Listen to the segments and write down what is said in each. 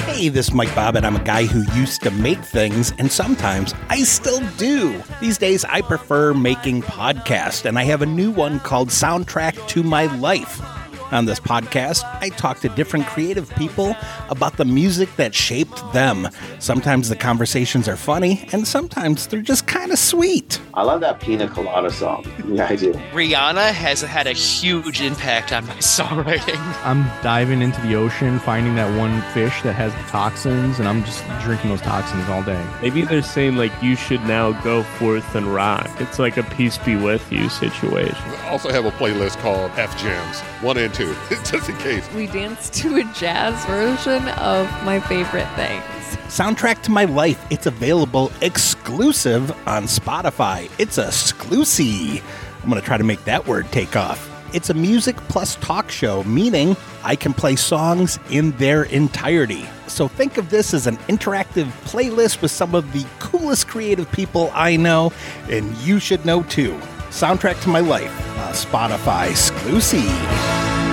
Hey, this is Mike Bob, and I'm a guy who used to make things, and sometimes I still do. These days, I prefer making podcasts, and I have a new one called Soundtrack to My Life. On this podcast, I talk to different creative people about the music that shaped them. Sometimes the conversations are funny, and sometimes they're just kind of sweet. I love that Pina Colada song. Yeah, I do. Rihanna has had a huge impact on my songwriting. I'm diving into the ocean, finding that one fish that has the toxins, and I'm just drinking those toxins all day. Maybe they're saying, like, you should now go forth and rock. It's like a peace be with you situation. I also have a playlist called F Jams 1 and 2, just in case. We danced to a jazz version of my favorite things. Soundtrack to My Life. It's available exclusive on Spotify. It's a exclusive. I'm going to try to make that word take off. It's a music plus talk show, meaning I can play songs in their entirety. So think of this as an interactive playlist with some of the coolest creative people I know, and you should know too. Soundtrack to My Life, a Spotify exclusive.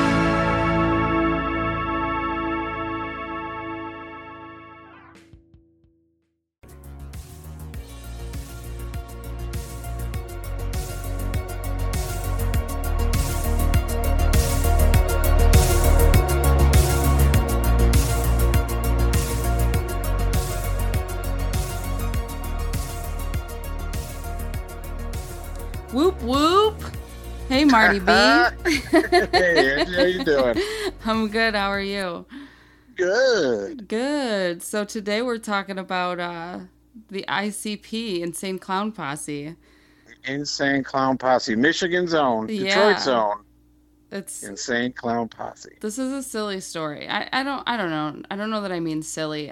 Whoop whoop. Hey, Marty B. Hey, Angie, how you doing? I'm good. How are you? Good. Good. So today we're talking about the ICP, Insane Clown Posse. Insane Clown Posse, Michigan's own, Detroit's own. It's Insane Clown Posse. This is a silly story. I don't know. I don't know that I mean silly.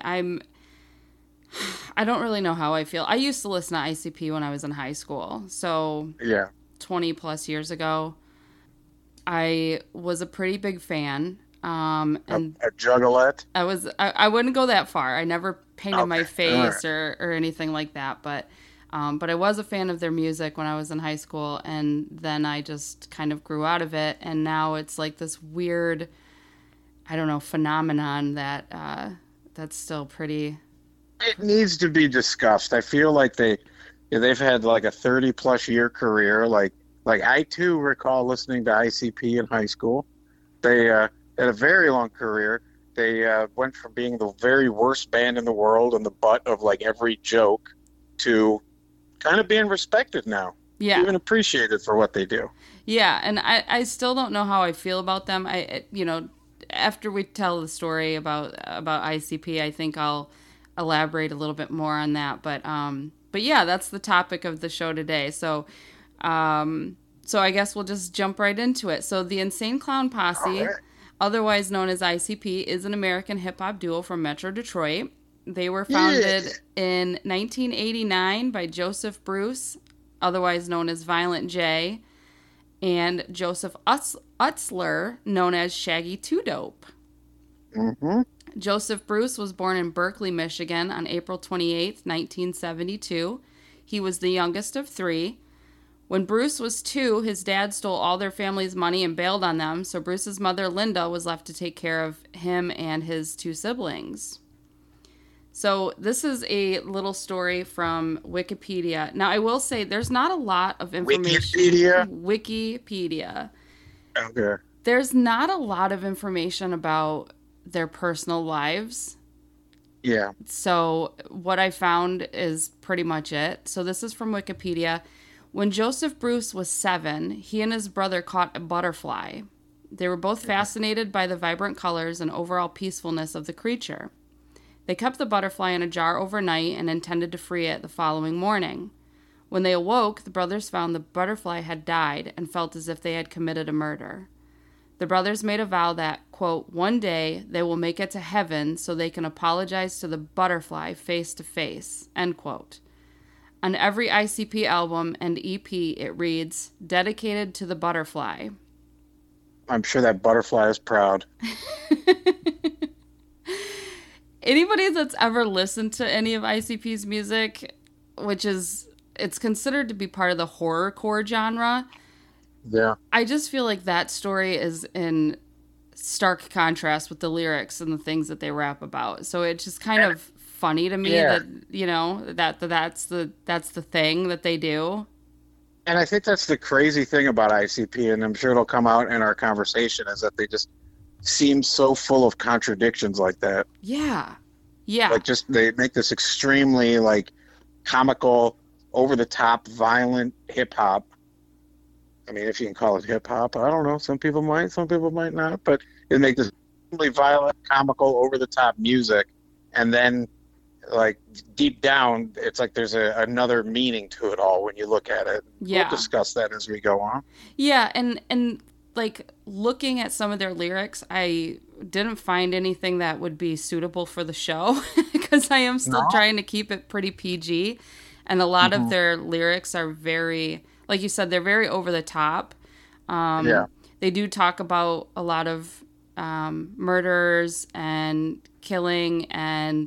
I don't really know how I feel. I used to listen to ICP when I was in high school. So yeah, 20 plus years ago, I was a pretty big fan. And a juggalette? I wouldn't go that far. I never painted my face right. or anything like that. But I was a fan of their music when I was in high school. And then I just kind of grew out of it. And now it's like this weird, I don't know, phenomenon that's still pretty... It needs to be discussed. I feel like they've had like a 30-plus year career. Like I too recall listening to ICP in high school. They had a very long career. They went from being the very worst band in the world and the butt of like every joke to kind of being respected now. Yeah, even appreciated for what they do. Yeah, and I still don't know how I feel about them. After we tell the story about ICP, I think I'll elaborate a little bit more on that, but yeah, that's the topic of the show today. So I guess we'll just jump right into it. So the Insane Clown Posse, otherwise known as ICP, is an American hip-hop duo from Metro Detroit. They were founded in 1989 by Joseph Bruce, otherwise known as Violent J, and Joseph Utzler, known as Shaggy 2 Dope. Mm-hmm. Joseph Bruce was born in Berkeley, Michigan on April 28, 1972. He was the youngest of 3. When Bruce was 2, his dad stole all their family's money and bailed on them, so Bruce's mother, Linda, was left to take care of him and his 2 siblings. So this is a little story from Wikipedia. Now, I will say there's not a lot of information. Wikipedia. Okay. There's not a lot of information about their personal lives. Yeah. So what I found is pretty much it. So this is from Wikipedia. When Joseph Bruce was 7, he and his brother caught a butterfly. They were both fascinated by the vibrant colors and overall peacefulness of the creature. They kept the butterfly in a jar overnight and intended to free it the following morning. When they awoke, the brothers found the butterfly had died and felt as if they had committed a murder. The brothers made a vow that, quote, one day they will make it to heaven so they can apologize to the butterfly face to face, end quote. On every ICP album and EP, it reads, dedicated to the butterfly. I'm sure that butterfly is proud. Anybody that's ever listened to any of ICP's music, it's considered to be part of the horrorcore genre. Yeah. I just feel like that story is in stark contrast with the lyrics and the things that they rap about. So it's just kind of funny to me Yeah. that, you know, that's the thing that they do. And I think that's the crazy thing about ICP, and I'm sure it'll come out in our conversation, is that they just seem so full of contradictions like that. Yeah. Yeah. Like, just they make this extremely like comical, over the top, violent hip hop. I mean, if you can call it hip hop, I don't know. Some people might not. But they make this extremely violent, comical, over the top music, and then like deep down, it's like there's another meaning to it all when you look at it. Yeah. We'll discuss that as we go on. Yeah, and like looking at some of their lyrics, I didn't find anything that would be suitable for the show because I am still trying to keep it pretty PG, and a lot of their lyrics are very, like you said, they're very over the top. Yeah. They do talk about a lot of murders and killing and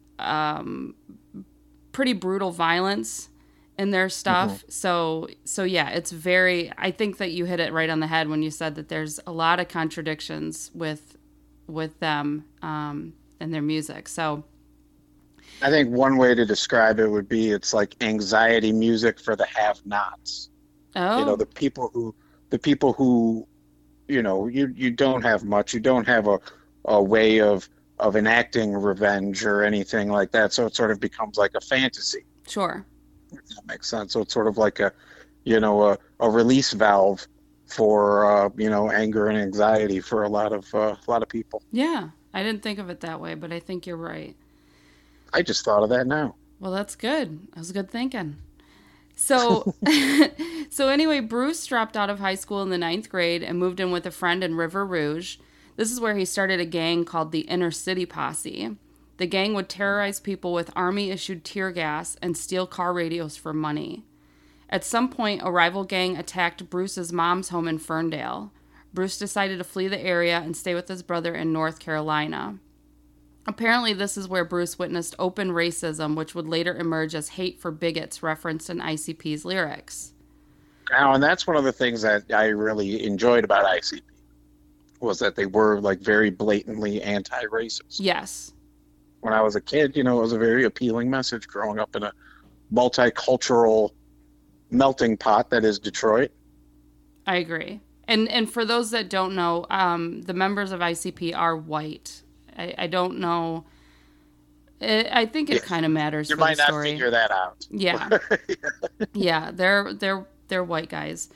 pretty brutal violence in their stuff. So yeah, it's very, I think that you hit it right on the head when you said that there's a lot of contradictions with them and their music. So I think one way to describe it would be it's like anxiety music for the have-nots. oh You know, the people who, you know, you don't have much. You don't have a way of enacting revenge or anything like that. So it sort of becomes like a fantasy. sure. If that makes sense. So it's sort of like a release valve for anger and anxiety for a lot of people. Yeah, I didn't think of it that way, but I think you're right. I just thought of that now. Well, that's good. That was good thinking. So, so anyway, Bruce dropped out of high school in the 9th grade and moved in with a friend in River Rouge. This is where he started a gang called the Inner City Posse. The gang would terrorize people with army-issued tear gas and steal car radios for money. At some point, a rival gang attacked Bruce's mom's home in Ferndale. Bruce decided to flee the area and stay with his brother in North Carolina. Apparently, this is where Bruce witnessed open racism, which would later emerge as hate for bigots referenced in ICP's lyrics. Now, and that's one of the things that I really enjoyed about ICP was that they were like very blatantly anti-racist. Yes. When I was a kid, it was a very appealing message growing up in a multicultural melting pot that is Detroit. I agree. And for those that don't know, the members of ICP are white. I don't know. I think it kind of matters You for might the not story. figure that out. Yeah. Yeah, they're white guys.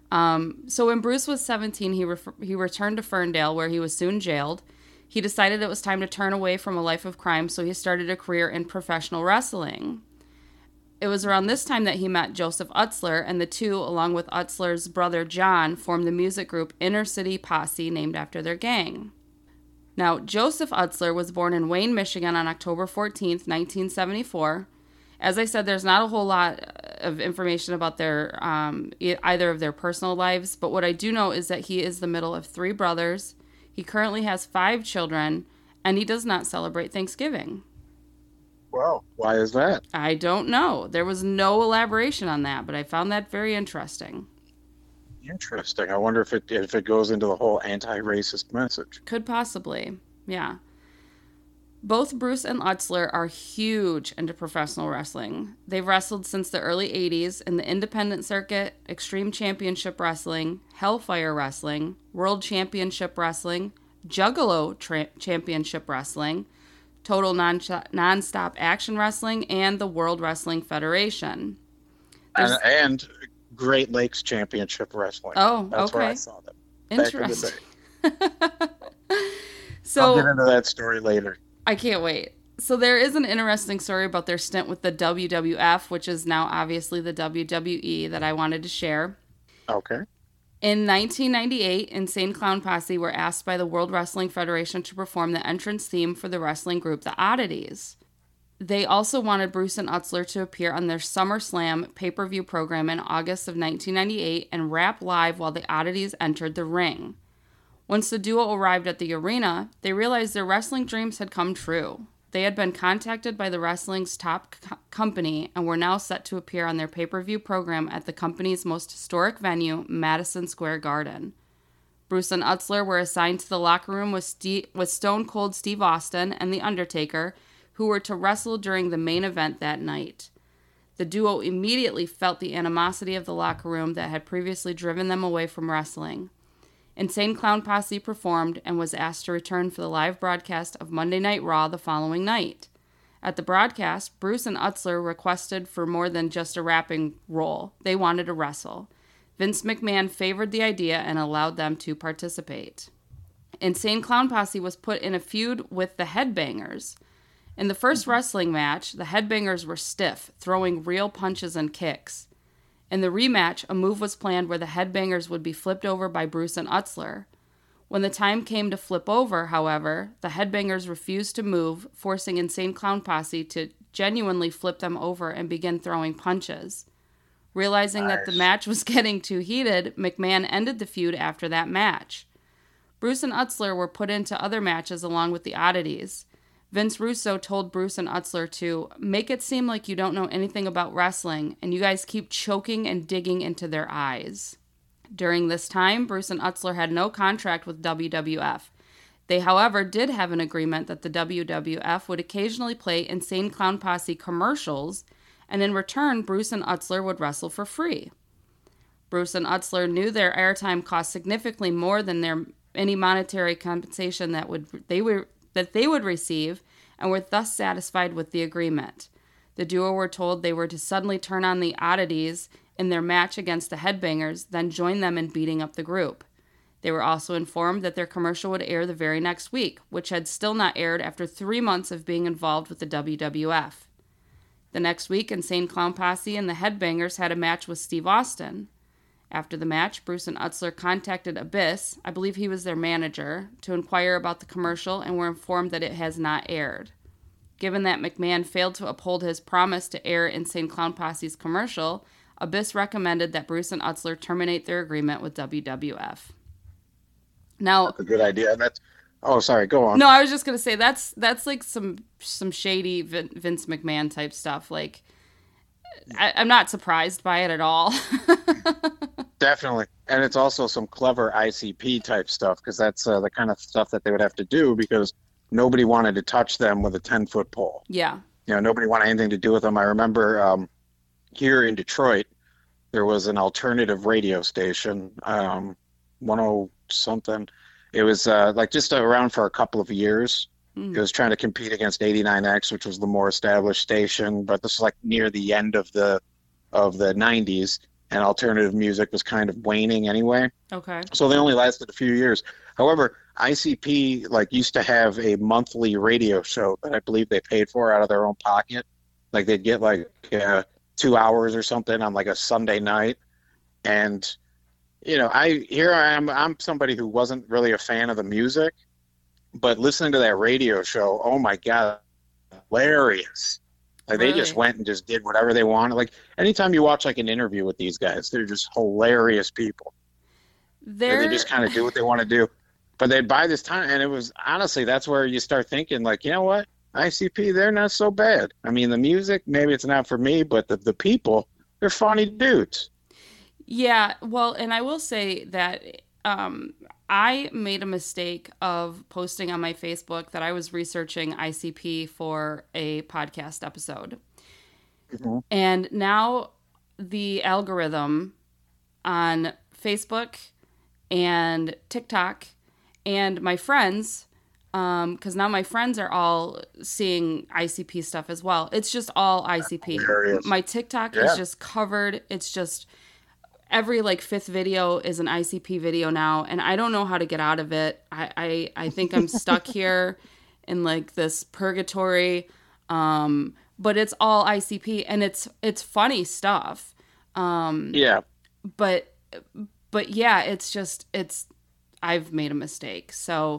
So when Bruce was 17, he returned to Ferndale, where he was soon jailed. He decided it was time to turn away from a life of crime, so he started a career in professional wrestling. It was around this time that he met Joseph Utzler, and the two, along with Utzler's brother John, formed the music group Inner City Posse, named after their gang. Now, Joseph Utzler was born in Wayne, Michigan on October 14th, 1974. As I said, there's not a whole lot of information about their either of their personal lives, but what I do know is that he is the middle of 3 brothers. He currently has 5 children, and he does not celebrate Thanksgiving. Well, why is that? I don't know. There was no elaboration on that, but I found that very interesting. Interesting. I wonder if it goes into the whole anti-racist message. Could possibly, yeah. Both Bruce and Utzler are huge into professional wrestling. They've wrestled since the early 80s in the independent circuit, Extreme Championship Wrestling, Hellfire Wrestling, World Championship Wrestling, Juggalo Championship Wrestling, Total Nonstop Action Wrestling, and the World Wrestling Federation. And Great Lakes Championship Wrestling. Oh, That's okay. where I saw them. Back in the Interesting. day. So I'll get into that story later. I can't wait. So there is an interesting story about their stint with the WWF, which is now obviously the WWE, that I wanted to share. Okay. In 1998, Insane Clown Posse were asked by the World Wrestling Federation to perform the entrance theme for the wrestling group The Oddities. They also wanted Bruce and Utzler to appear on their SummerSlam pay-per-view program in August of 1998 and rap live while the Oddities entered the ring. Once the duo arrived at the arena, they realized their wrestling dreams had come true. They had been contacted by the wrestling's top company and were now set to appear on their pay-per-view program at the company's most historic venue, Madison Square Garden. Bruce and Utzler were assigned to the locker room with Stone Cold Steve Austin and The Undertaker, who were to wrestle during the main event that night. The duo immediately felt the animosity of the locker room that had previously driven them away from wrestling. Insane Clown Posse performed and was asked to return for the live broadcast of Monday Night Raw the following night. At the broadcast, Bruce and Utzler requested for more than just a rapping role. They wanted to wrestle. Vince McMahon favored the idea and allowed them to participate. Insane Clown Posse was put in a feud with the Headbangers. In the first wrestling match, the Headbangers were stiff, throwing real punches and kicks. In the rematch, a move was planned where the Headbangers would be flipped over by Bruce and Utzler. When the time came to flip over, however, the Headbangers refused to move, forcing Insane Clown Posse to genuinely flip them over and begin throwing punches. Realizing that the match was getting too heated, McMahon ended the feud after that match. Bruce and Utzler were put into other matches along with the Oddities. Vince Russo told Bruce and Utzler to make it seem like you don't know anything about wrestling, and you guys keep choking and digging into their eyes. During this time, Bruce and Utzler had no contract with WWF. They, however, did have an agreement that the WWF would occasionally play Insane Clown Posse commercials, and in return, Bruce and Utzler would wrestle for free. Bruce and Utzler knew their airtime cost significantly more than any monetary compensation that they would receive, and were thus satisfied with the agreement. The duo were told they were to suddenly turn on the Oddities in their match against the Headbangers, then join them in beating up the group. They were also informed that their commercial would air the very next week, which had still not aired after 3 months of being involved with the WWF. The next week, Insane Clown Posse and the Headbangers had a match with Steve Austin. After the match, Bruce and Utzler contacted Abyss, I believe he was their manager, to inquire about the commercial and were informed that it has not aired. Given that McMahon failed to uphold his promise to air Insane Clown Posse's commercial, Abyss recommended that Bruce and Utzler terminate their agreement with WWF. Now, That's a good idea. Sorry, go on. No, I was just gonna say that's like some shady Vince McMahon type stuff. Like, I'm not surprised by it at all. Definitely. And it's also some clever ICP type stuff, because that's the kind of stuff that they would have to do, because nobody wanted to touch them with a 10-foot pole. Yeah. Nobody wanted anything to do with them. I remember here in Detroit, there was an alternative radio station, 10-something. It was just around for a couple of years. It was trying to compete against 89X, which was the more established station, but this was like near the end of the 90s, and alternative music was kind of waning anyway. Okay. So they only lasted a few years. However, ICP used to have a monthly radio show that I believe they paid for out of their own pocket. Like they'd get 2 hours or something on a Sunday night, and I'm somebody who wasn't really a fan of the music, but listening to that radio show, oh my God, hilarious. They just went and just did whatever they wanted. Anytime you watch an interview with these guys, they're just hilarious people. They just kind of do what they want to do. But they'd buy this time, and it was, honestly, that's where you start thinking, you know what? ICP, they're not so bad. I mean, the music, maybe it's not for me, but the people, they're funny dudes. Yeah, well, and I will say that I made a mistake of posting on my Facebook that I was researching ICP for a podcast episode. Mm-hmm. And now the algorithm on Facebook and TikTok and my friends, because now my friends are all seeing ICP stuff as well. It's just all ICP. My TikTok is just covered. It's just every fifth video is an ICP video now, and I don't know how to get out of it. I think I'm stuck here in this purgatory. But it's all ICP, and it's funny stuff. Yeah. But yeah, it's I've made a mistake. So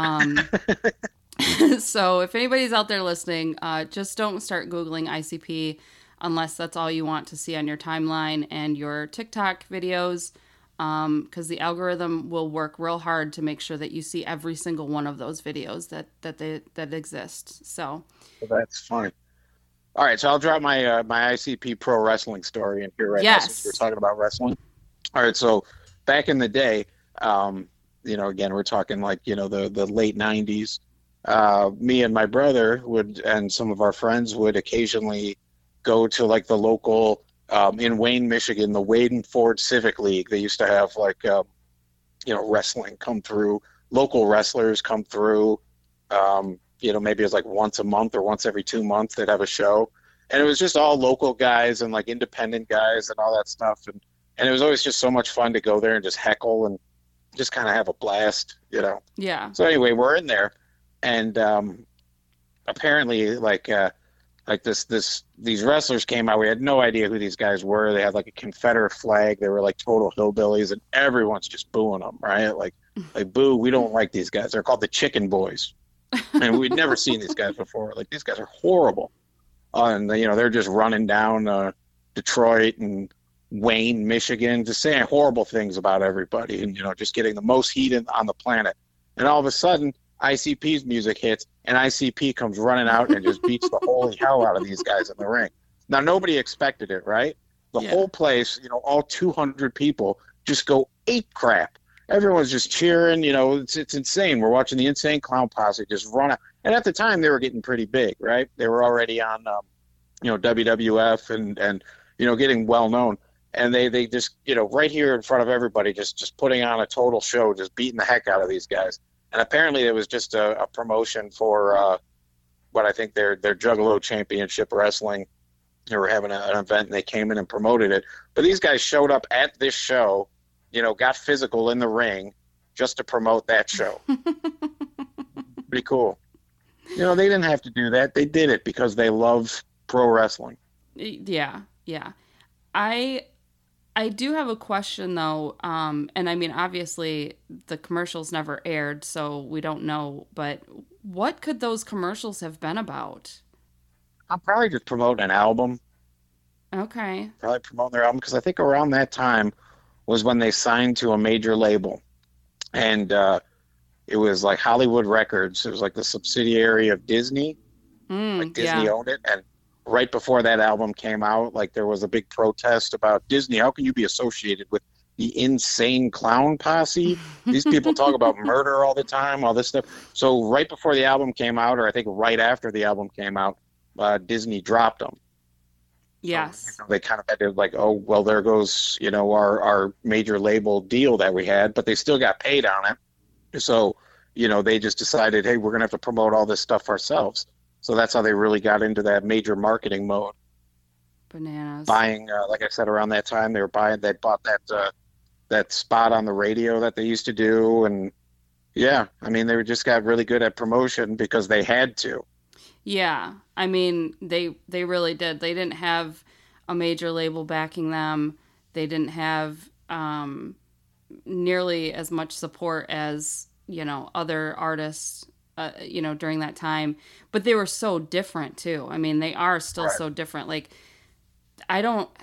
so if anybody's out there listening, just don't start Googling ICP unless that's all you want to see on your timeline and your TikTok videos, because the algorithm will work real hard to make sure that you see every single one of those videos that exist. So that's funny. All right, so I'll drop my my ICP pro wrestling story in here right now, since we're talking about wrestling. All right, so back in the day, again, we're talking like, the late 90s. Me and my brother and some of our friends would occasionally go to like the local, in Wayne, Michigan, the Wayne Ford Civic League. They used to have like, wrestling come through, local wrestlers come through. Maybe it was like once a month or once every 2 months they'd have a show. And it was just all local guys and like independent guys and all that stuff. And it was always just so much fun to go there and just heckle and just kind of have a blast, Yeah. So anyway, we're in there, and apparently, these wrestlers came out. We had no idea who these guys were. They had like a Confederate flag. They were like total hillbillies, and everyone's just booing them, right? Like boo, we don't like these guys. They're called the Chicken Boys, and we'd never seen these guys before. Like, these guys are horrible, and they're just running down Detroit and Wayne, Michigan, just saying horrible things about everybody, and just getting the most heat on the planet. And all of a sudden, ICP's music hits, and ICP comes running out and just beats the holy hell out of these guys in the ring. Now, nobody expected it, right? The whole place, all 200 people just go ape crap. Everyone's just cheering. It's insane. We're watching the Insane Clown Posse just run out. And at the time, they were getting pretty big, right? They were already on, WWF and getting well known. And they just, right here in front of everybody, just putting on a total show, just beating the heck out of these guys. And apparently it was just a promotion for what I think their Juggalo Championship Wrestling. They were having an event, and they came in and promoted it. But these guys showed up at this show, got physical in the ring just to promote that show. Pretty cool. They didn't have to do that. They did it because they love pro wrestling. Yeah. I do have a question, though, and I mean, obviously, the commercials never aired, so we don't know, but what could those commercials have been about? I'll probably just promote an album. Okay. Probably promote their album, because I think around that time was when they signed to a major label, and it was like Hollywood Records. It was like the subsidiary of Disney. Disney owned it, and right before that album came out, like, there was a big protest about Disney. How can you be associated with the Insane Clown Posse? These people talk about murder all the time, all this stuff. So right before the album came out, or I think right after the album came out, Disney dropped them. Yes. So, they kind of had to like, oh, well, there goes, our major label deal that we had, but they still got paid on it. So, they just decided, hey, we're going to have to promote all this stuff ourselves. So that's how they really got into that major marketing mode. Bananas. Buying, like I said, around that time, they bought that spot on the radio that they used to do. And yeah, I mean, they just got really good at promotion because they had to. Yeah. I mean, they really did. They didn't have a major label backing them. They didn't have nearly as much support as, other artists during that time, but they were so different too. I mean, they are still so different. Like, I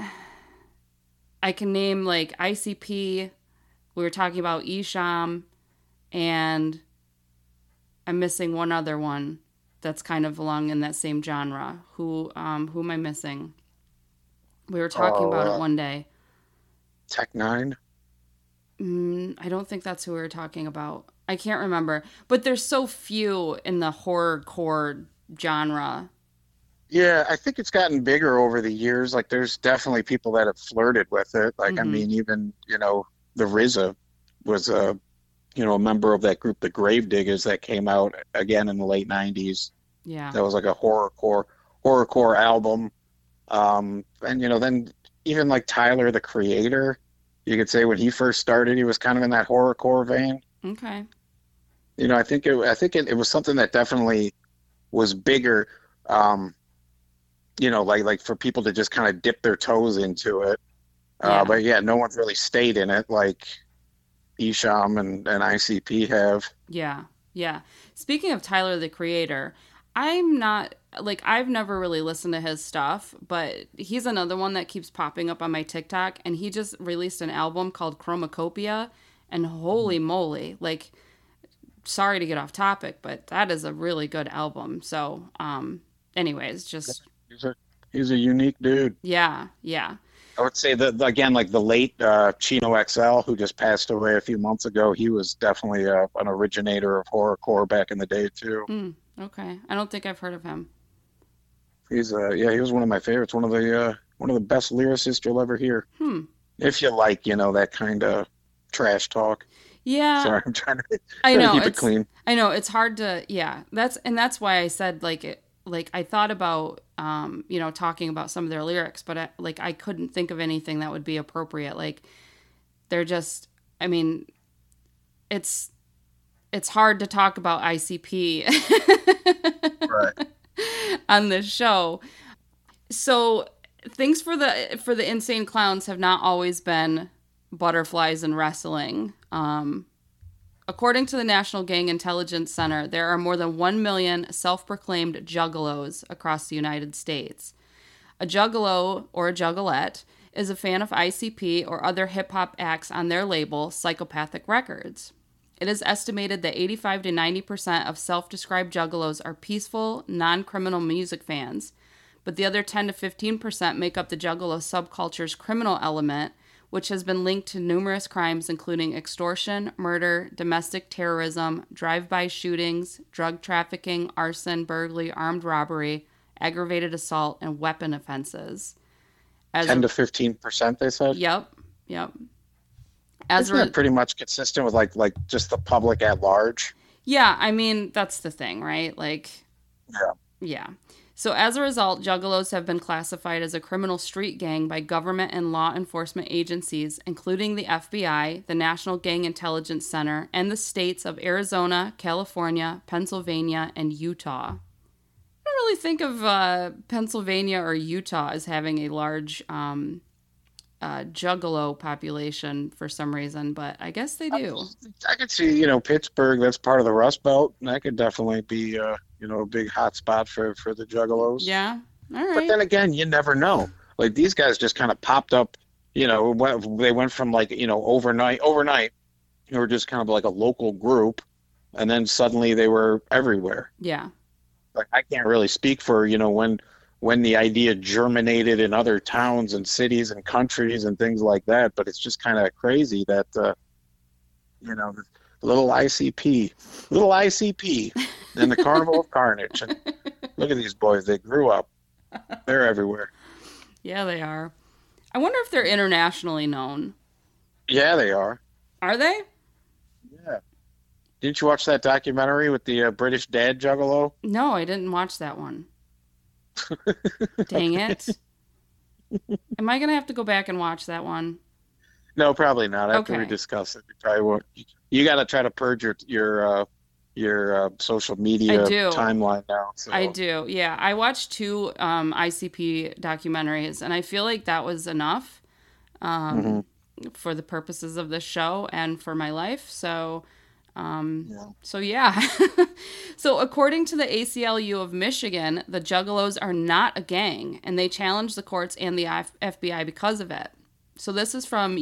can name like ICP. We were talking about Esham, and I'm missing one other one that's kind of along in that same genre. Who am I missing? We were talking about it one day. Tech Nine? I don't think that's who we were talking about. I can't remember, but there's so few in the horrorcore genre. Yeah, I think it's gotten bigger over the years. Like, there's definitely people that have flirted with it. Like, I mean, even, the RZA was a member of that group, the Gravediggers, that came out again in the late 90s. Yeah. That was like a horrorcore album. And, then even like Tyler, the Creator, you could say when he first started, he was kind of in that horrorcore vein. Okay. I think it was something that definitely was bigger, like for people to just kind of dip their toes into it. But yeah, no one's really stayed in it like Esham and ICP have. Yeah. Yeah. Speaking of Tyler, the Creator, I've never really listened to his stuff, but he's another one that keeps popping up on my TikTok, and he just released an album called Chromacopia, and holy moly, like, sorry to get off topic, but that is a really good album. So, anyways, just... He's a unique dude. Yeah, yeah. I would say that again, like the late Chino XL, who just passed away a few months ago. He was definitely an originator of horrorcore back in the day too. Okay, I don't think I've heard of him. He's he was one of my favorites. One of the best lyricists you'll ever hear. If you like, that kind of trash talk. Yeah. Sorry, I'm trying to keep it clean. I know it's hard to. Yeah, that's why I said I thought about talking about some of their lyrics, but I couldn't think of anything that would be appropriate. Like they're just. I mean, it's hard to talk about ICP Right. on this show. So things for the Insane Clowns have not always been butterflies and wrestling. According to the National Gang Intelligence Center, there are more than 1 million self-proclaimed juggalos across the United States. A juggalo or a juggalette is a fan of ICP or other hip-hop acts on their label, Psychopathic Records. It is estimated that 85 to 90% of self-described juggalos are peaceful, non-criminal music fans, but the other 10 to 15% make up the juggalo subculture's criminal element, which has been linked to numerous crimes including extortion, murder, domestic terrorism, drive-by shootings, drug trafficking, arson, burglary, armed robbery, aggravated assault, and weapon offenses. 10 to 15%, they said? Yep. Isn't that pretty much consistent with like just the public at large? Yeah, I mean, that's the thing, right? Yeah. So as a result, juggalos have been classified as a criminal street gang by government and law enforcement agencies, including the FBI, the National Gang Intelligence Center, and the states of Arizona, California, Pennsylvania, and Utah. I don't really think of Pennsylvania or Utah as having a large juggalo population for some reason, but I guess they do. I could see, Pittsburgh, that's part of the Rust Belt, and that could definitely be a big hot spot for the juggalos. Yeah. All right. But then again, you never know. Like these guys just kind of popped up, they went from overnight, they were just kind of like a local group, and then suddenly they were everywhere. Yeah. Like I can't really speak for, when the idea germinated in other towns and cities and countries and things like that, but it's just kind of crazy that, little ICP and the Carnival of Carnage. And look at these boys. They grew up. They're everywhere. Yeah, they are. I wonder if they're internationally known. Yeah, they are. Are they? Yeah. Didn't you watch that documentary with the British dad juggalo? No, I didn't watch that one. Dang it. Am I going to have to go back and watch that one? No, probably not. After Okay. we discuss it, you probably won't. You got to try to purge your social media timeline now. So. I do. Yeah, I watched 2 ICP documentaries, and I feel like that was enough for the purposes of this show and for my life. So, yeah. So according to the ACLU of Michigan, the Juggalos are not a gang, and they challenged the courts and the FBI because of it. So this is from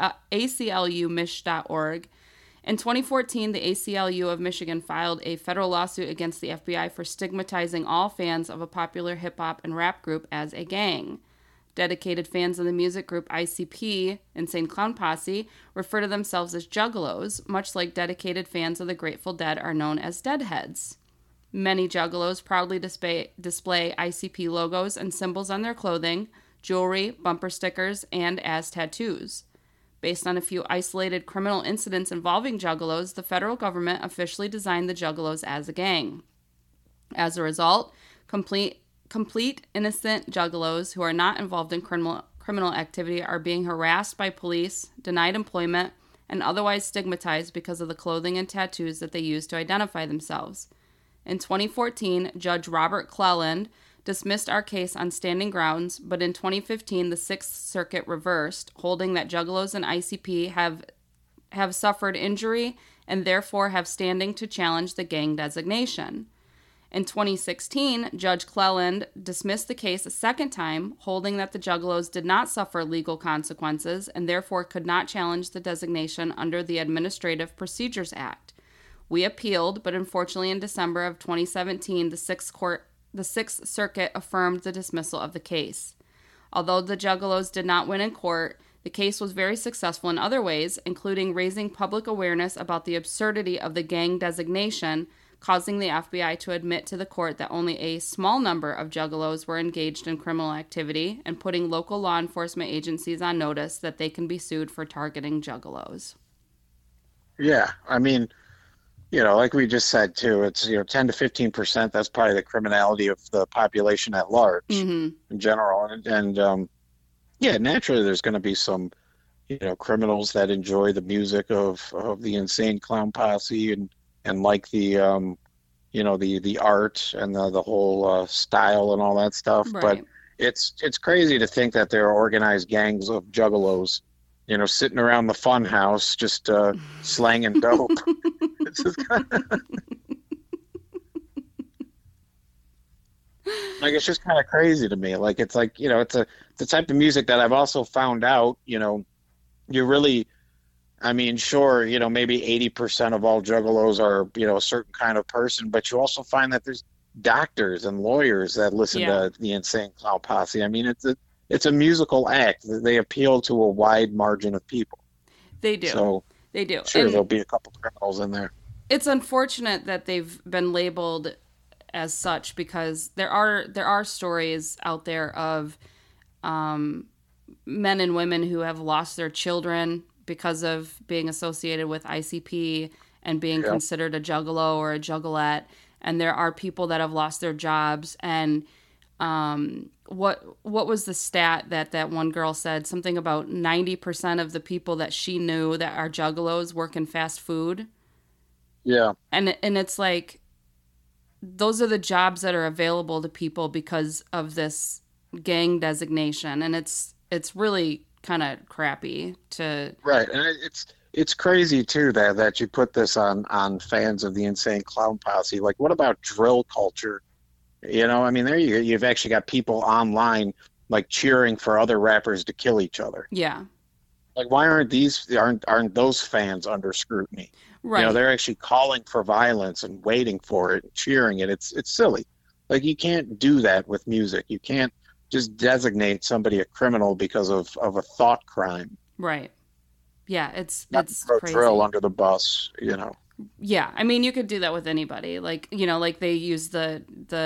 ACLUMich.org. In 2014, the ACLU of Michigan filed a federal lawsuit against the FBI for stigmatizing all fans of a popular hip-hop and rap group as a gang. Dedicated fans of the music group ICP, Insane Clown Posse, refer to themselves as juggalos, much like dedicated fans of the Grateful Dead are known as deadheads. Many juggalos proudly display ICP logos and symbols on their clothing, jewelry, bumper stickers, and as tattoos. Based on a few isolated criminal incidents involving juggalos, the federal government officially designed the juggalos as a gang. As a result, complete innocent juggalos who are not involved in criminal activity are being harassed by police, denied employment, and otherwise stigmatized because of the clothing and tattoos that they use to identify themselves. In 2014, Judge Robert Cleland dismissed our case on standing grounds, but in 2015, the Sixth Circuit reversed, holding that juggalos and ICP have suffered injury and therefore have standing to challenge the gang designation. In 2016, Judge Cleland dismissed the case a second time, holding that the juggalos did not suffer legal consequences and therefore could not challenge the designation under the Administrative Procedures Act. We appealed, but unfortunately in December of 2017, the Sixth Circuit affirmed the dismissal of the case. Although the Juggalos did not win in court, the case was very successful in other ways, including raising public awareness about the absurdity of the gang designation, causing the FBI to admit to the court that only a small number of Juggalos were engaged in criminal activity, and putting local law enforcement agencies on notice that they can be sued for targeting Juggalos. Yeah, I mean, like we just said too, it's 10 to 15%. That's probably the criminality of the population at large in general, and naturally, there's going to be some criminals that enjoy the music of the Insane Clown Posse and like the the art and the whole style and all that stuff. Right. But it's crazy to think that there are organized gangs of Juggalos sitting around the fun house just slanging dope. It's just it's just kind of crazy to me. Like, it's like, it's the type of music that I've also found out, you really, I mean, sure, maybe 80% of all Juggalos are, a certain kind of person, but you also find that there's doctors and lawyers that listen to the Insane Clown Posse. I mean, it's a musical act. They appeal to a wide margin of people. They do. So they do. Sure, and there'll be a couple criminals in there. It's unfortunate that they've been labeled as such, because there are stories out there of men and women who have lost their children because of being associated with ICP and being considered a Juggalo or a Juggalette. And there are people that have lost their jobs. And what was the stat that one girl said? Something about 90% of the people that she knew that are Juggalos work in fast food. Yeah. And it's like, those are the jobs that are available to people because of this gang designation. And it's really kind of crappy to... Right. And it's crazy too that you put this on fans of the Insane Clown Posse. Like, what about drill culture? I mean, there you've actually got people online like cheering for other rappers to kill each other. Yeah. Like, why aren't those fans under scrutiny? Right. They're actually calling for violence and waiting for it, and cheering it. It's silly. Like, you can't do that with music. You can't just designate somebody a criminal because of a thought crime. Right. Yeah, it's crazy. Drill under the bus, Yeah, I mean, you could do that with anybody. Like, like they use the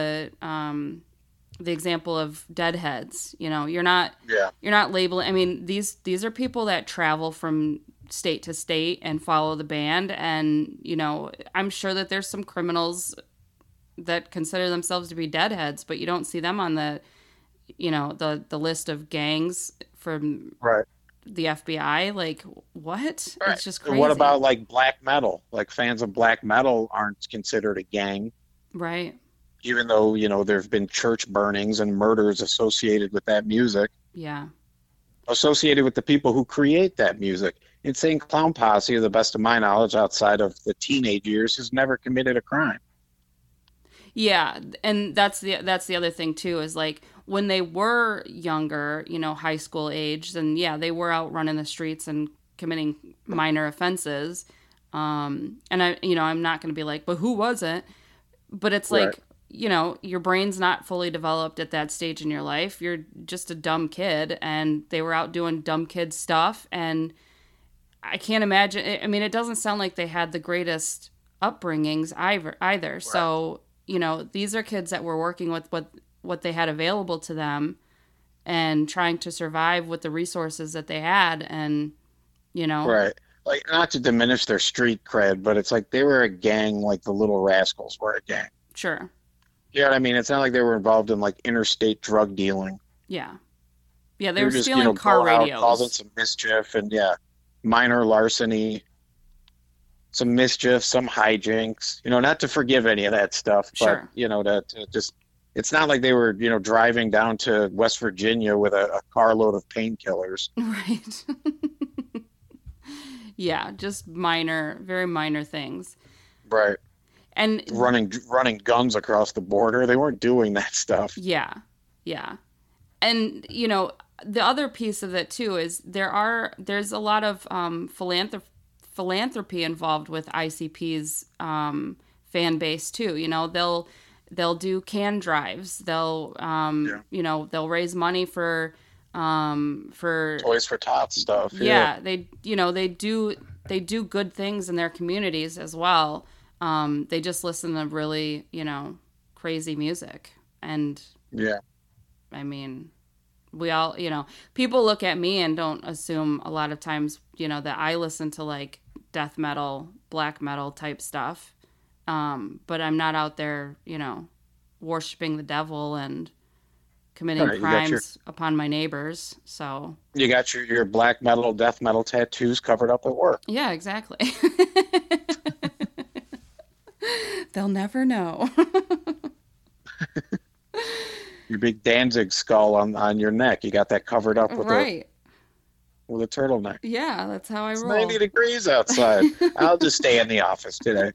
example of Deadheads. You're not labeling. I mean, these are people that travel from state to state and follow the band, and I'm sure that there's some criminals that consider themselves to be Deadheads, but you don't see them on the the list of gangs from the FBI. Like, what? Right. It's just crazy. And what about like black metal? Like, fans of black metal aren't considered a gang, right? Even though there have been church burnings and murders associated with that music. Yeah. Associated with the people who create that music. Insane Clown Posse, to the best of my knowledge, outside of the teenage years, has never committed a crime. Yeah, and that's the other thing too, is like, when they were younger, high school age, then they were out running the streets and committing minor offenses. And I'm not going to be like, but who wasn't? But it's like, your brain's not fully developed at that stage in your life. You're just a dumb kid, and they were out doing dumb kid stuff. And I can't imagine. I mean, it doesn't sound like they had the greatest upbringings either. Right. So, these are kids that were working with what they had available to them and trying to survive with the resources that they had. And, Right. Like, not to diminish their street cred, but it's like they were a gang like the Little Rascals were a gang. Sure. You know what I mean? It's not like they were involved in like interstate drug dealing. Yeah. Yeah, they were just, stealing car radios. Causing some mischief and minor larceny, some mischief, some hijinks. Not to forgive any of that stuff, but sure. To just, it's not like they were driving down to West Virginia with a carload of painkillers. Right. Yeah, just very minor things. Right. And running guns across the border. They weren't doing that stuff. Yeah. Yeah. And, the other piece of it too is there's a lot of philanthropy involved with ICP's fan base too. They'll do can drives. They'll they'll raise money for for Toys for Tots stuff. yeah, they do good things in their communities as well. They just listen to really, crazy music. And Yeah. I mean, we all, people look at me and don't assume a lot of times, that I listen to like death metal, black metal type stuff. But I'm not out there, worshiping the devil and committing Right, crimes upon my neighbors. So You got your black metal, death metal tattoos covered up at work. yeah, exactly. They'll never know. Your big Danzig skull on your neck. You got that covered up with Right. with a turtleneck. Yeah, that's how I It's roll. 90 degrees outside. I'll just stay in the office today.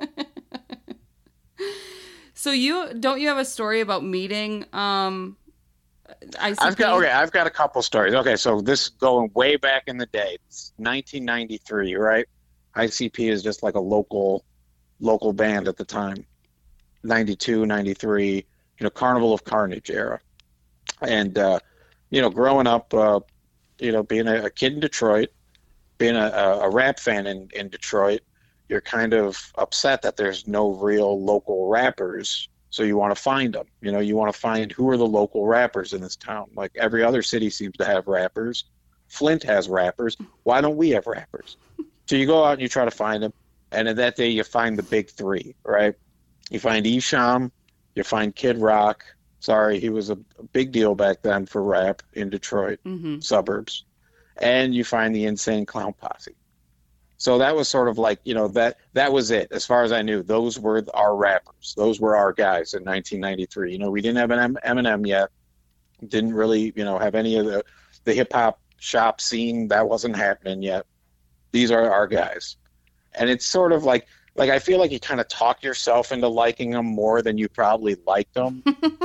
So don't you have a story about meeting ICP? I've got a couple stories. Okay, so this is going way back in the day. It's 1993, right? ICP is just like a local band at the time. 92, 93, Carnival of Carnage era. And growing up being a kid in Detroit, being a rap fan in Detroit, you're kind of upset that there's no real local rappers. So you want to find them. You want to find who are the local rappers in this town. Like every other city seems to have rappers. Flint has rappers. Why don't we have rappers? So you go out and you try to find them. And in that day, you find the big three, right? You find Esham, you find Kid Rock. Sorry, he was a big deal back then for rap in Detroit suburbs. And you find the Insane Clown Posse. So that was sort of like, that was it. As far as I knew, those were our rappers. Those were our guys in 1993. We didn't have an Eminem yet. Didn't really, have any of the hip-hop shop scene. That wasn't happening yet. These are our guys. And it's sort of like I feel like you kind of talk yourself into liking them more than you probably liked them.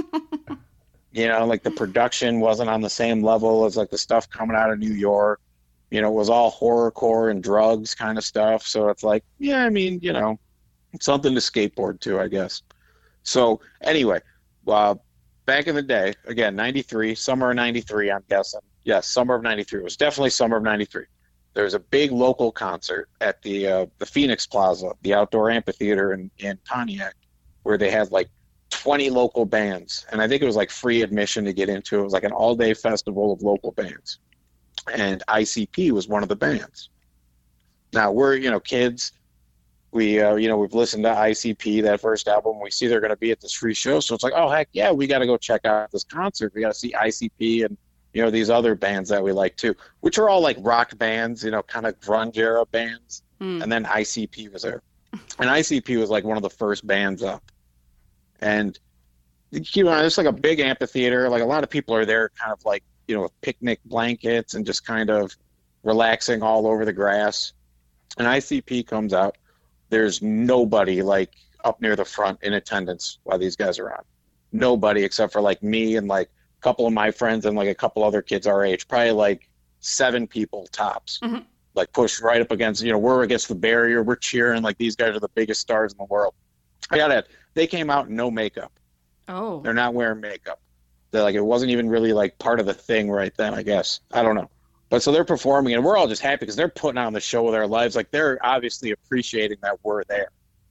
Like the production wasn't on the same level as like the stuff coming out of New York. It was all horrorcore and drugs kind of stuff. So it's like, yeah, I mean, it's something to skateboard to, I guess. So anyway, back in the day, again, 93, summer of 93, I'm guessing. Yes, summer of 93. It was definitely summer of 93. There was a big local concert at the Phoenix Plaza, the outdoor amphitheater in Pontiac, where they had like 20 local bands. And I think it was like free admission to get into. It was like an all-day festival of local bands. And ICP was one of the bands. Now we're, kids. We've listened to ICP, that first album. We see they're going to be at this free show. So it's like, oh, heck yeah, we got to go check out this concert. We got to see ICP and, these other bands that we like too, which are all like rock bands, kind of grunge era bands. And then ICP was there. And ICP was like one of the first bands up. And, it's like a big amphitheater. Like a lot of people are there kind of like, with picnic blankets and just kind of relaxing all over the grass. And ICP comes out. There's nobody like up near the front in attendance while these guys are on. Nobody except for like me and like a couple of my friends and like a couple other kids our age. Probably like 7 people tops. Like pushed right up against, we're against the barrier. We're cheering like these guys are the biggest stars in the world. They came out in no makeup. Oh. They're not wearing makeup. They're like, it wasn't even really like part of the thing right then, I guess. I don't know. But so they're performing and we're all just happy because they're putting on the show of their lives. Like they're obviously appreciating that we're there.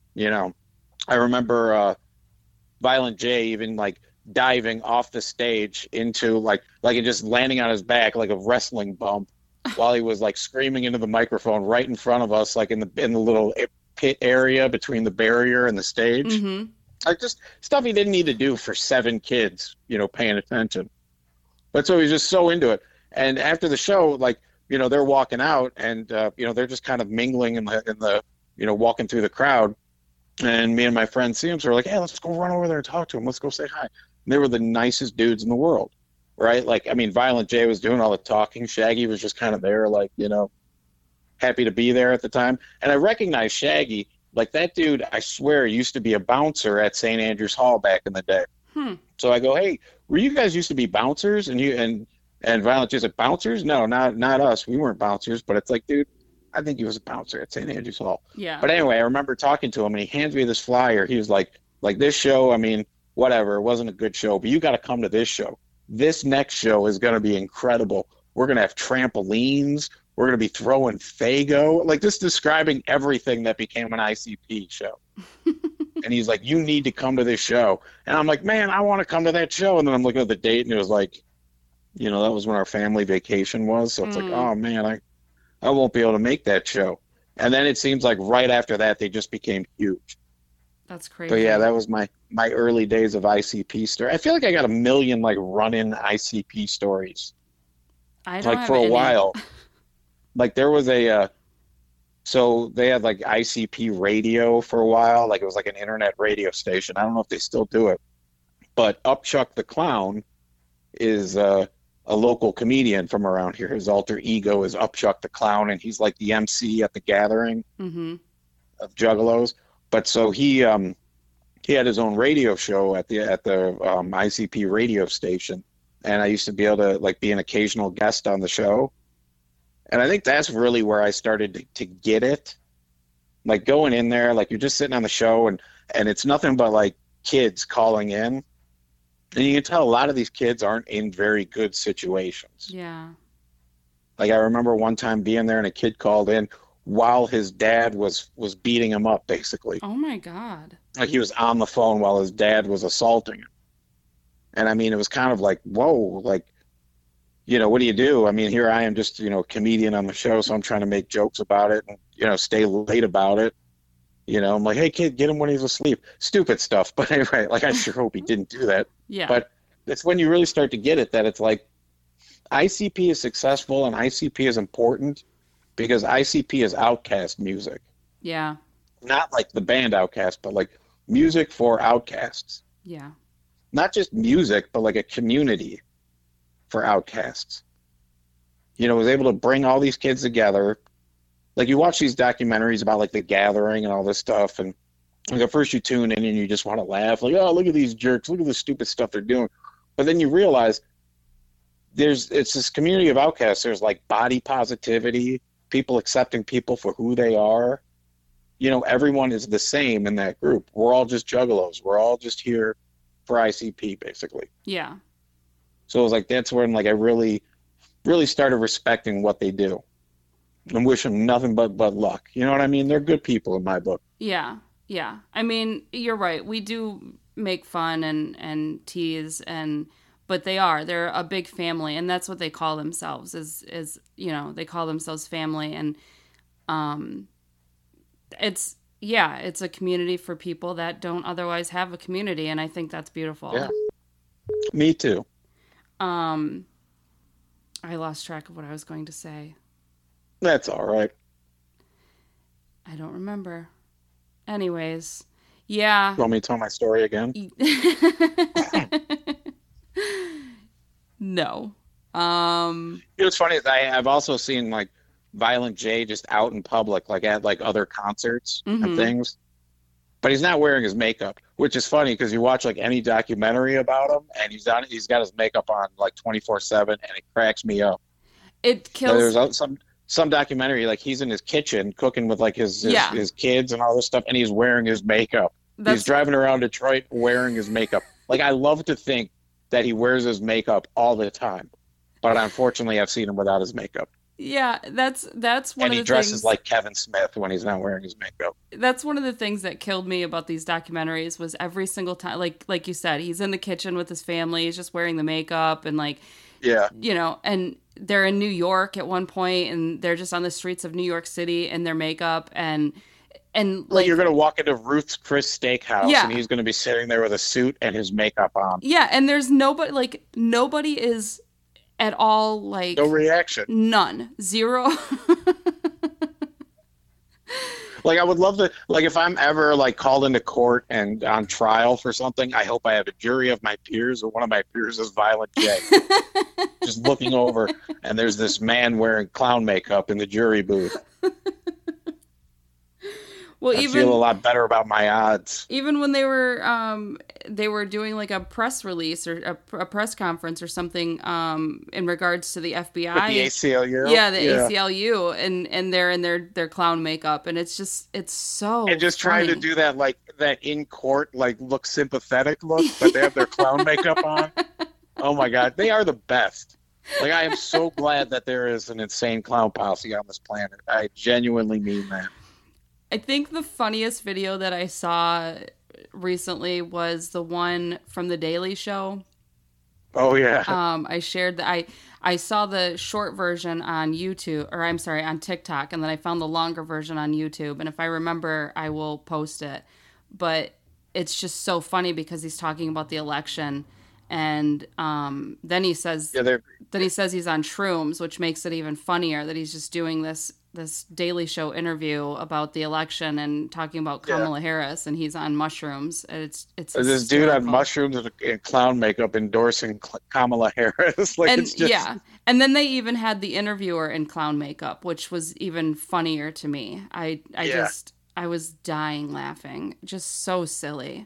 I remember Violent J even like diving off the stage into like and just landing on his back like a wrestling bump while he was like screaming into the microphone right in front of us, like in the little pit area between the barrier and the stage. Like just stuff he didn't need to do for 7 kids, paying attention. But so he's just so into it. And after the show, like, they're walking out and, they're just kind of mingling in the walking through the crowd. And me and my friend see him, so we're like, hey, let's go run over there and talk to him. Let's go say hi. And they were the nicest dudes in the world, right? Like, I mean, Violent J was doing all the talking. Shaggy was just kind of there, like, happy to be there at the time. And I recognized Shaggy. Like that dude, I swear, used to be a bouncer at St. Andrews Hall back in the day. So I go, hey, were you guys used to be bouncers? And Violent J's like, bouncers? No, not us. We weren't bouncers. But it's like, dude, I think he was a bouncer at St. Andrews Hall. Yeah. But anyway, I remember talking to him, and he hands me this flyer. He was like this show, I mean, whatever. It wasn't a good show, but you got to come to this show. this next show is going to be incredible. We're going to have trampolines. We're going to be throwing Fago. Like, just describing everything that became an ICP show. And he's like, you need to come to this show. And I'm like, man, I want to come to that show. And then I'm looking at the date, and it was like, you know, that was when our family vacation was. So it's like, oh, man, I won't be able to make that show. And then it seems like right after that, they just became huge. That's crazy. So, yeah, that was my early days of ICP story. I feel like I got a million, like, run-in ICP stories. I don't like, have for a any. while. Like, there was so they had, like, ICP radio for a while. Like, it was like an internet radio station. I don't know if they still do it. But Upchuck the Clown is a local comedian from around here. His alter ego is Upchuck the Clown, and he's like the MC at the gathering of Juggalos. But so he had his own radio show at the ICP radio station, and I used to be able to, like, be an occasional guest on the show. And I think that's really where I started to get it. Like, going in there, like, you're just sitting on the show, and it's nothing but, like, kids calling in. And you can tell a lot of these kids aren't in very good situations. Yeah. Like, I remember one time being there, and a kid called in while his dad was beating him up, basically. Oh, my God. Like, he was on the phone while his dad was assaulting him. And, I mean, it was kind of like, whoa, like, you know, what do you do? I mean, here I am, just, you know, a comedian on the show, so I'm trying to make jokes about it and, you know, stay late about it. You know, I'm like, hey, kid, get him when he's asleep. Stupid stuff. But anyway, like, I sure hope he didn't do that. Yeah. But it's when you really start to get it that it's like ICP is successful and ICP is important because ICP is outcast music. Yeah. Not like the band Outcast, but like music for outcasts. Yeah. Not just music, but like a community for outcasts. You know, was able to bring all these kids together. Like, you watch these documentaries about, like, the gathering and all this stuff, and like, at first you tune in and you just want to laugh, like, oh, look at these jerks, look at the stupid stuff they're doing. But then you realize it's this community of outcasts. There's, like, body positivity, people accepting people for who they are. You know, everyone is the same in that group. We're all just juggalos. We're all just here for ICP, basically. Yeah. So it was like, that's when, like, I really, really started respecting what they do. And wish them nothing but luck. You know what I mean? They're good people in my book. Yeah. Yeah. I mean, you're right. We do make fun and tease, but they're a big family, and that's what they call themselves is, you know, they call themselves family. And it's a community for people that don't otherwise have a community. And I think that's beautiful. Yeah. Me too. I lost track of what I was going to say. That's all right. I don't remember. Anyways, yeah. You want me to tell my story again? No. You know, what's funny is I've also seen, like, Violent J just out in public, like at, like, other concerts and things. But he's not wearing his makeup, which is funny because you watch, like, any documentary about him, and he's got his makeup on, like, 24/7, and it cracks me up. It kills. There's some documentary, like, he's in his kitchen cooking with, like, his kids and all this stuff, and he's wearing his makeup. He's driving around Detroit wearing his makeup. Like, I love to think that he wears his makeup all the time, but unfortunately I've seen him without his makeup. Yeah, that's one of the things. And he dresses like Kevin Smith when he's not wearing his makeup. That's one of the things that killed me about these documentaries was every single time, like you said, he's in the kitchen with his family, he's just wearing the makeup, and, like, yeah, you know, and they're in New York at one point, and they're just on the streets of New York City in their makeup, and like, you're gonna walk into Ruth's Chris Steakhouse, and he's gonna be sitting there with a suit and his makeup on. Yeah, and there's nobody is at all, like, no reaction, none, zero. Like, I would love to, like, if I'm ever, like, called into court and on trial for something, I hope I have a jury of my peers, or one of my peers is Violent J. Just looking over, and there's this man wearing clown makeup in the jury booth. Well, I feel a lot better about my odds. Even when they were doing, like, a press release or a press conference or something in regards to the FBI. With the ACLU? Yeah, the ACLU, and they're in their clown makeup, and it's so and just funny. trying to do that, like, that in court, like, look sympathetic look, but they have their clown makeup on. Oh Oh my God, they are the best. Like, I am so glad that there is an insane clown posse on this planet. I genuinely mean that. I think the funniest video that I saw recently was the one from The Daily Show. Oh yeah. I shared that I saw the short version on YouTube, or I'm sorry, on TikTok, and then I found the longer version on YouTube. And if I remember, I will post it. But it's just so funny because he's talking about the election, and then he says he's on shrooms, which makes it even funnier that he's just doing this Daily Show interview about the election and talking about Kamala Harris, and he's on mushrooms. It's this dude on mushrooms and clown makeup endorsing Kamala Harris. Like, and it's just... yeah, and then they even had the interviewer in clown makeup, which was even funnier to me. I was dying laughing. Just so silly.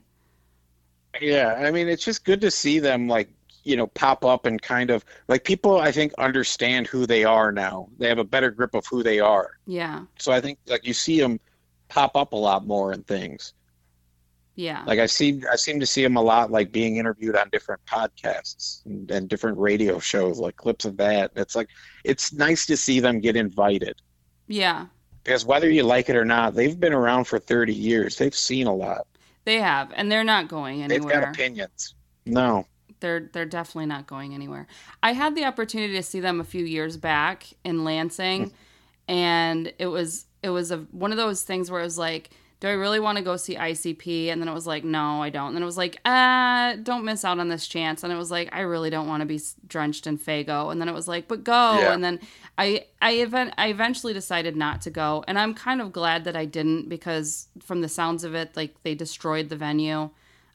Yeah, I mean, it's just good to see them, like, you know, pop up and kind of, like, people, I think, understand who they are now. They have a better grip of who they are. Yeah. So I think, like, you see them pop up a lot more in things. Yeah. Like, I seem to see them a lot, like, being interviewed on different podcasts and different radio shows, like clips of that. It's like, it's nice to see them get invited. Yeah. Because whether you like it or not, they've been around for 30 years. They've seen a lot. They have, and they're not going anywhere. They've got opinions. No. They're definitely not going anywhere. I had the opportunity to see them a few years back in Lansing, and it was one of those things where it was like, do I really want to go see ICP? And then it was like, no, I don't. And then it was like, don't miss out on this chance. And it was like, I really don't want to be drenched in Faygo. And then it was like, but go. Yeah. And then I eventually decided not to go. And I'm kind of glad that I didn't, because from the sounds of it, like, they destroyed the venue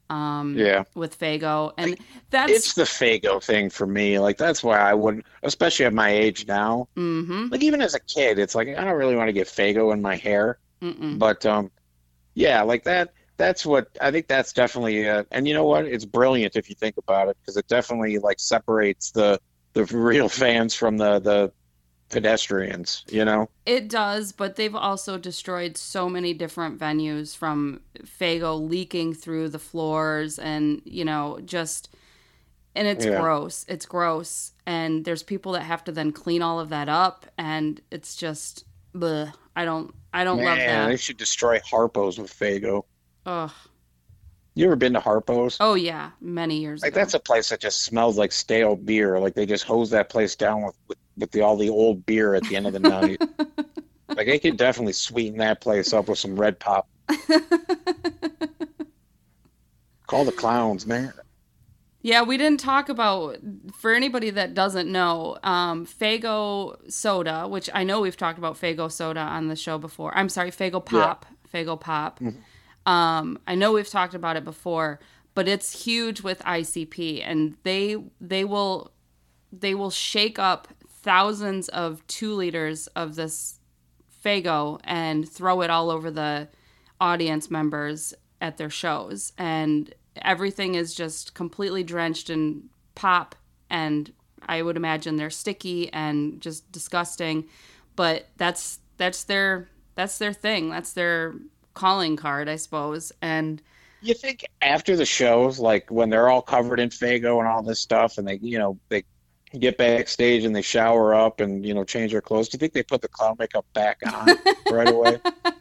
with Faygo. And it's the Faygo thing for me. Like, that's why I wouldn't, especially at my age now. Mm-hmm. Like, even as a kid, it's like, I don't really want to get Faygo in my hair. Mm-mm. But, yeah, like that's what I think. That's definitely and you know what? It's brilliant if you think about it, because it definitely, like, separates the real fans from the pedestrians, you know? It does, but they've also destroyed so many different venues, from Faygo leaking through the floors, and, you know, just, and it's gross. It's gross. And there's people that have to then clean all of that up, and it's just, bleh. I don't love that. They should destroy Harpo's with Faygo. Ugh. You ever been to Harpo's? Oh yeah, many years ago. That's a place that just smells like stale beer. Like, they just hose that place down with all the old beer at the end of the night. Like, they could definitely sweeten that place up with some Red Pop. Call the clowns, man. Yeah, we didn't talk about, for anybody that doesn't know, Faygo soda, which I know we've talked about Faygo soda on the show before. I'm sorry, Faygo Pop. Yeah. Faygo Pop. Mm-hmm. I know we've talked about it before, but it's huge with ICP, and they will shake up thousands of 2 liters of this Faygo and throw it all over the audience members at their shows, and everything is just completely drenched in pop, and I would imagine they're sticky and just disgusting, but that's their thing. That's their calling card, I suppose. And you think after the shows, like, when they're all covered in Faygo and all this stuff, and they get backstage and they shower up and, you know, change their clothes, do you think they put the clown makeup back on right away?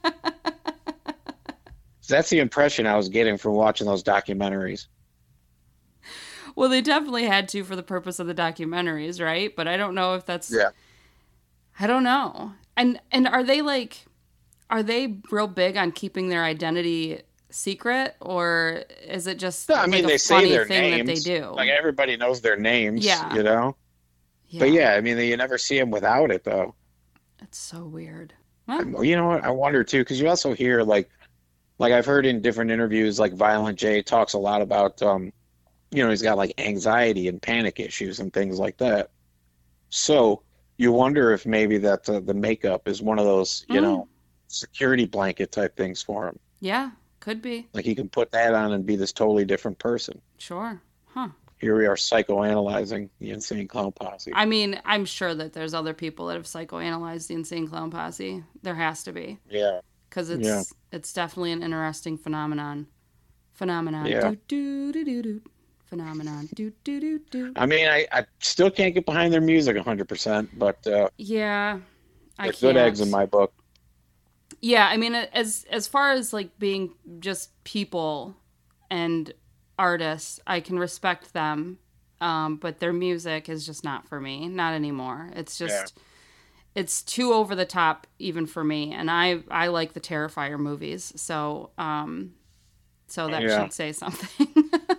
That's the impression I was getting from watching those documentaries. Well, they definitely had to for the purpose of the documentaries, right? But I don't know if that's... Yeah. I don't know. And are they real big on keeping their identity secret, or is it just they say their names that they do? Like, everybody knows their names, yeah. You know? Yeah. But yeah, I mean, you never see them without it, though. That's so weird. Well, you know what? I wonder, too, because you also hear, like I've heard in different interviews, like, Violent J talks a lot about, you know, he's got, like, anxiety and panic issues and things like that. So you wonder if maybe that the makeup is one of those, you know, security blanket type things for him. Yeah, could be. Like, he can put that on and be this totally different person. Sure. Huh. Here we are psychoanalyzing the Insane Clown Posse. I mean, I'm sure that there's other people that have psychoanalyzed the Insane Clown Posse. There has to be. Yeah. Because it's definitely an interesting phenomenon. Yeah. Phenomenon. Do do do do. I mean, I still can't get behind their music 100%, but Yeah, I they're can't. good eggs in my book. Yeah, I mean, as far as like being just people and artists, I can respect them, but their music is just not for me. Not anymore. It's just it's too over the top even for me. And I like the Terrifier movies, so that should say something.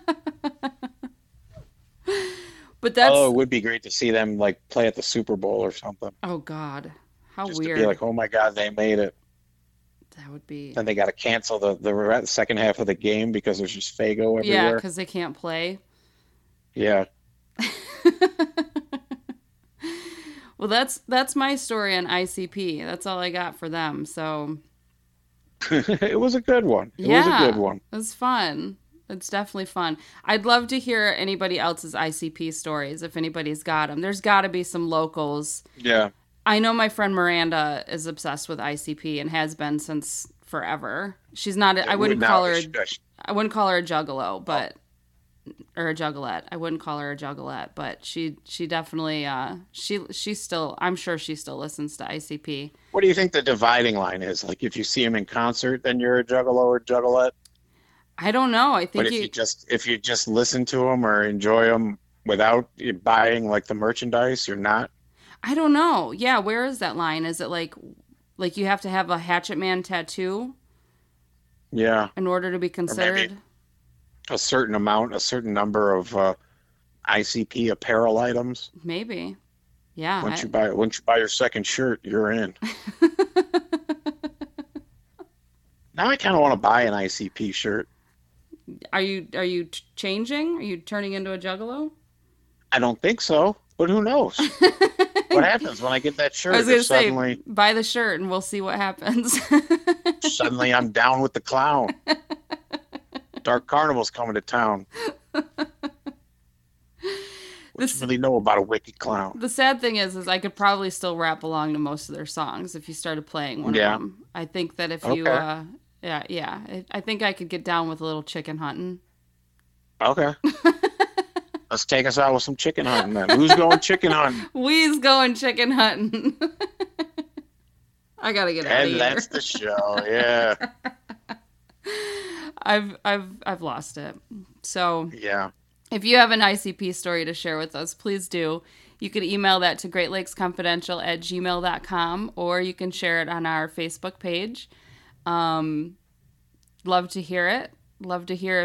But that's it would be great to see them like play at the Super Bowl or something. oh God, how Just weird. to be like, oh my God, they made it. That would be. And they got to cancel the second half of the game because there's just Fago everywhere. Yeah, because they can't play. Yeah. Well, that's my story on ICP. That's all I got for them. So It was a good one. It yeah, was a good one. It was fun. It's definitely fun. I'd love to hear anybody else's ICP stories if anybody's got them. There's got to be some locals. Yeah. I know my friend Miranda is obsessed with ICP and has been since forever. She's not. I wouldn't call her. I wouldn't call her a juggalo, but or a juggalette. I wouldn't call her a juggalette, but she definitely she still. I'm sure she still listens to ICP. What do you think the dividing line is? Like, if you see him in concert, then you're a juggalo or juggalette. I don't know. I think But if you just listen to them or enjoy them without buying like the merchandise, you're not. I don't know. Yeah, where is that line? Is it like you have to have a Hatchet Man tattoo? Yeah. In order to be considered? A certain number of ICP apparel items. Maybe. Yeah. Once you buy your second shirt, you're in. Now I kind of want to buy an ICP shirt. Are you changing? Are you turning into a juggalo? I don't think so, but who knows? What happens when I get that shirt? I was going to say, suddenly, buy the shirt and we'll see what happens. suddenly I'm down with the clown. Dark Carnival's coming to town. What you really know about a wicked clown? The sad thing is I could probably still rap along to most of their songs if you started playing one of them. I think that if you, I think I could get down with a little chicken hunting. Okay. Let's take us out with some chicken hunting then. Who's going chicken hunting? We's going chicken hunting. I gotta get out of here. And that's the show. Yeah. I've lost it. So yeah. If you have an ICP story to share with us, please do. You can email that to greatlakesconfidential@gmail.com, or you can share it on our Facebook page. Love to hear it. Love to hear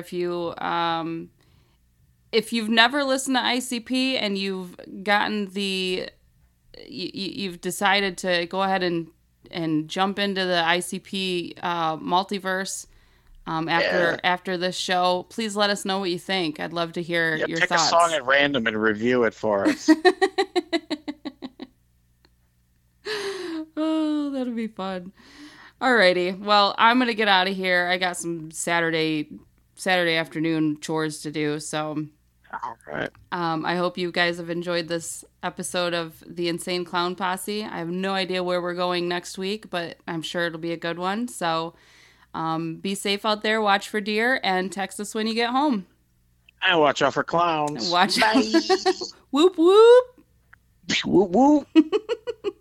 if you've never listened to ICP and you've gotten you've decided to go ahead and jump into the ICP multiverse after this show, please let us know what you think. I'd love to hear your pick thoughts. Pick a song at random and review it for us. Oh, that'll be fun. Alrighty. Well, I'm going to get out of here. I got some Saturday afternoon chores to do, so... All right. I hope you guys have enjoyed this episode of the Insane Clown Posse. I have no idea where we're going next week, but I'm sure it'll be a good one. So be safe out there, watch for deer, and text us when you get home. And watch out for clowns. Watch out. Whoop, whoop. Whoop, whoop.